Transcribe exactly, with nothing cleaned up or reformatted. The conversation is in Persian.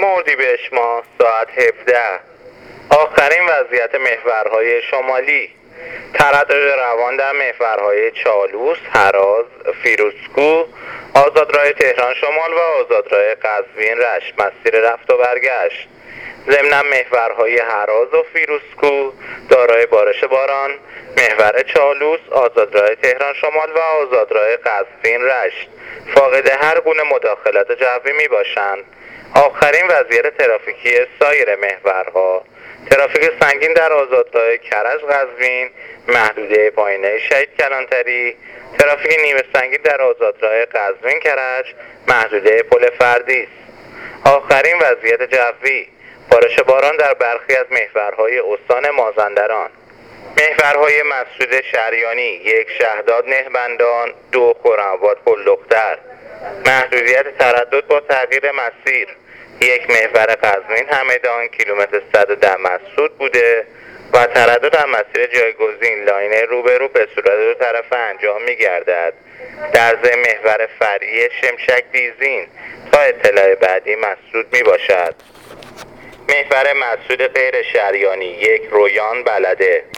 نهم اردیبهشت ماه ساعت هفده. آخرین وضعیت محورهای شمالی: تردد روان در محورهای چالوس، هراز، فیروزکوه، آزادراه تهران شمال و آزادراه قزوین رشت مسیر رفت و برگشت. ضمن محورهای هراز و فیروزکوه دارای بارش باران، محور چالوس، آزادراه تهران شمال و آزادراه قزوین رشت فاقد هر گونه مداخلت جوی می باشند. آخرین وضعیت ترافیکی سایر محورها: ترافیک سنگین در آزادراه کرج قزوین، محدوده پایینه شهید کلانتری، ترافیک نیمه سنگین در آزادراه قزوین کرج، محدوده پل فردیس. آخرین وضعیت جوی: بارش باران در برخی از محورهای استان مازندران. محورهای مسعود شریانی: یک شهداد نهبندان، دو خرم‌آباد پل دختر. محدودیت تردد با تغییر مسیر: یک محور قزوین همدان کیلومتر صد و ده مسعود بوده و تردد در مسیر جایگزین لاین روبرو به صورت دو طرفه انجام می گردد. در ضمن محور فرعی شمشک دیزین تا اطلاع بعدی مسعود می باشد. محور مسعود غیر شریانی: یک رویان بلده.